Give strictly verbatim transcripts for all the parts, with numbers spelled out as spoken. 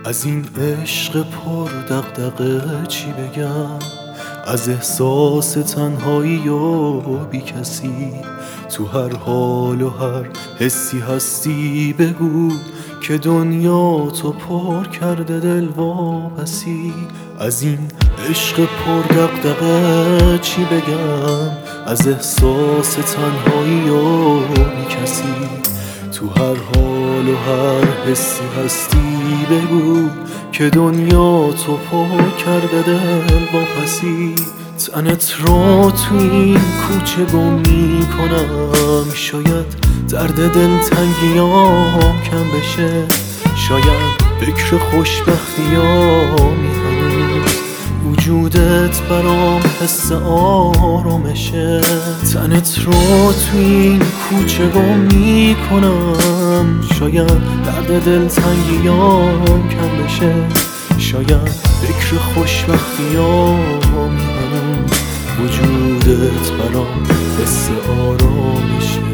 از این عشق پر دغدغه چی بگم؟ از احساس تنهایی و بی کسی، تو هر حال و هر حسی هستی. بگو که دنیا تو پر کرده دل واپسی. از این عشق پر دغدغه چی بگم؟ از احساس تنهایی و بی کسی، تو هر حال و هر حسی هستی. بگو که دنیا تو پر کرده دل واپسی. تنت رو تو این کوچه گم می کنم، شاید درد دل تنگیام کم بشه، شاید فکر خوشبختیامی هنوز وجودت برام حس آرامشه. تنت رو تو این کوچه گم می کنم، شاید درد دل تنگیام کم بشه، شاید فکر خوشبختیامی هنوز وجودت برام حس آرامشه.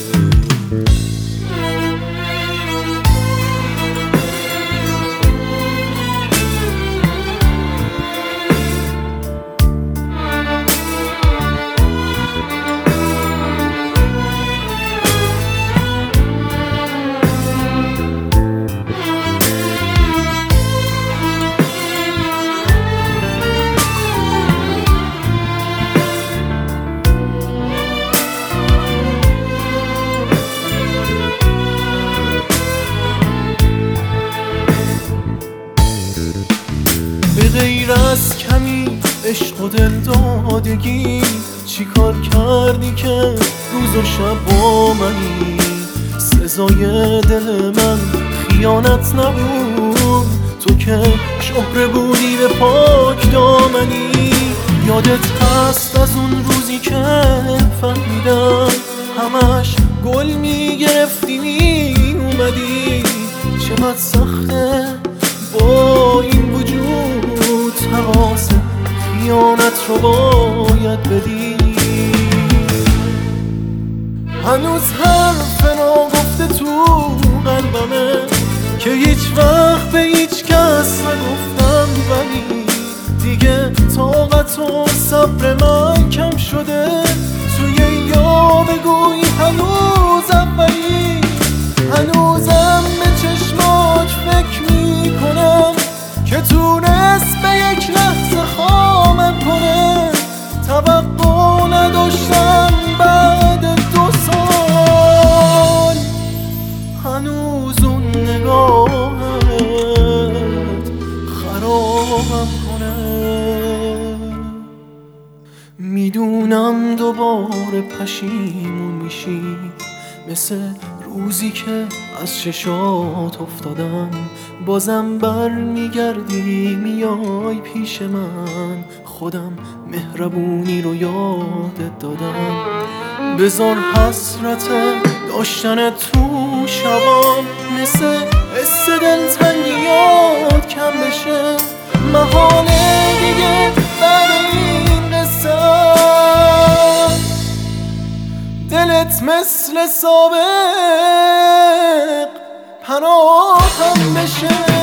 به غیر از کمی عشق و دل دادگی، چی کار کردی که روز و شب با منی؟ سزای دل من خیانت نبود، تو که شهره بودی به پاک دامنی. یادت هست از اون روزی که فهمیدم همش گل میگرفتی می اومدی؟ چقدر سخته با این وجود حواس خیانت رو باید بدی. هنوز حرف ناگفته تو قلبمه که هیچ وقت به هیچ کس نگفتم، ولی دیگه طاقت و صبر من کم شده. توی یاوه‌گویی هنوز اولی، هنوزم به چشماش فکر میکنم که تونست به یک لحظه خامم کنه. توقع نداشتم بعد دو سال هنوز اون نگاهت خرابم کنه. میدونم دوباره پشیمون میشی، مثل روزی که از چشات افتادم. بازم بر میگردی میای پیش من، خودم مهربونی رو یادت دادم. بذار حسرت داشتن تو شبام مثل حس دلتنگیات کم بشه. محاله دیگه بعد این قصه دلت مثل سابق پناهم بشه.